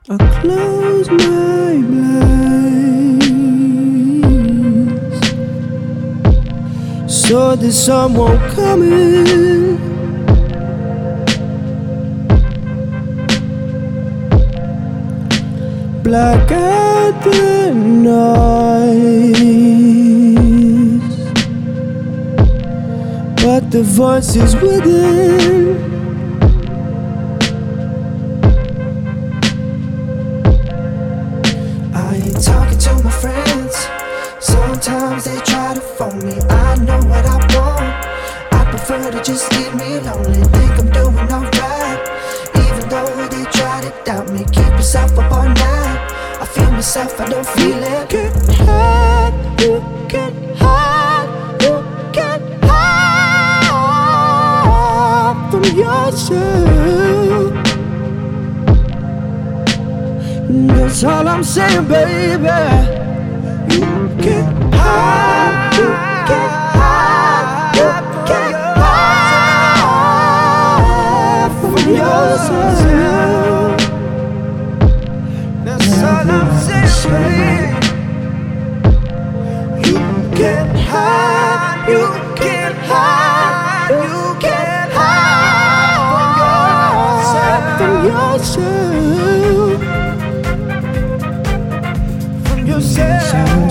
I close my blinds so the sun won't come in. Black out the noise, but the voices within I ain't talking to my friends. Sometimes they try to phone me. I know what I want. I prefer to just leave me lonely. Think I'm doing alright, even though they try to doubt me. Keep yourself up all night. I feel myself, I don't feel it. You can hide, you can hide, you can hide from yourself. That's all I'm saying, baby. You can hide, you can hide, you can hide from yourself. That's all I'm saying, baby. You can hide, you can hide, you can hide from yourself. Yourself.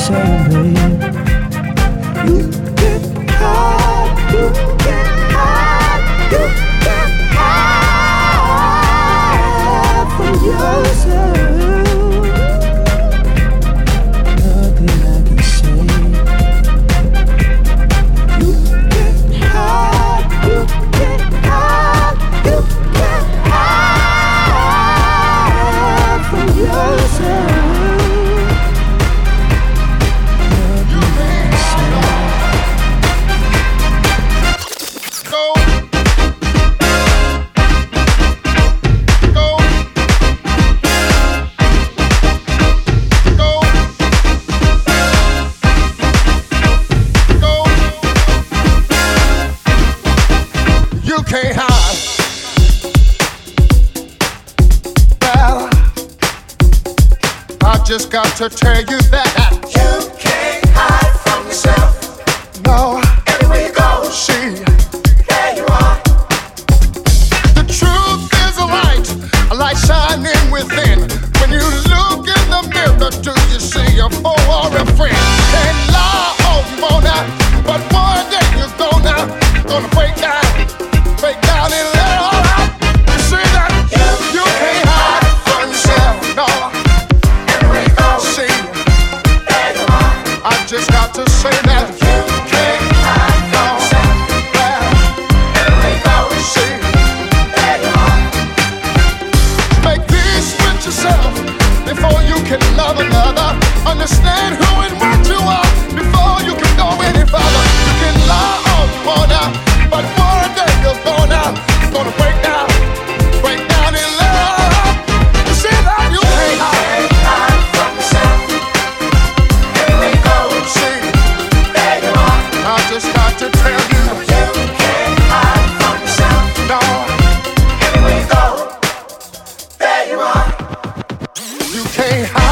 You can hide, you can hide, you can hide from yourself. Nothing I can say. You can hide, you can hide, you can hide from yourself. Can't hide. Well, I just got to tell you that you can't hide from yourself. No, everywhere you go, see, there you are. The truth is a light shining within. When you look in the mirror, do you see a foe or a friend? Can't lie all you wanna, but one day you're gonna break down. Break down and let it all out. You see that you can't hide from yourself, no. Everywhere you go, see, there you are. I just got to say that you can't hide from yourself. Well, everywhere you go, see, there you are. Make peace with yourself before you can love another. Understand who and what you are before you can go any further. You can lie all you wanna, but one day you're gonna break down in love. You see that you can't hide from yourself. Everywhere you go, see, there you are. I just got to tell you, you can't hide from yourself. No, everywhere you go, there you are. You can't hide.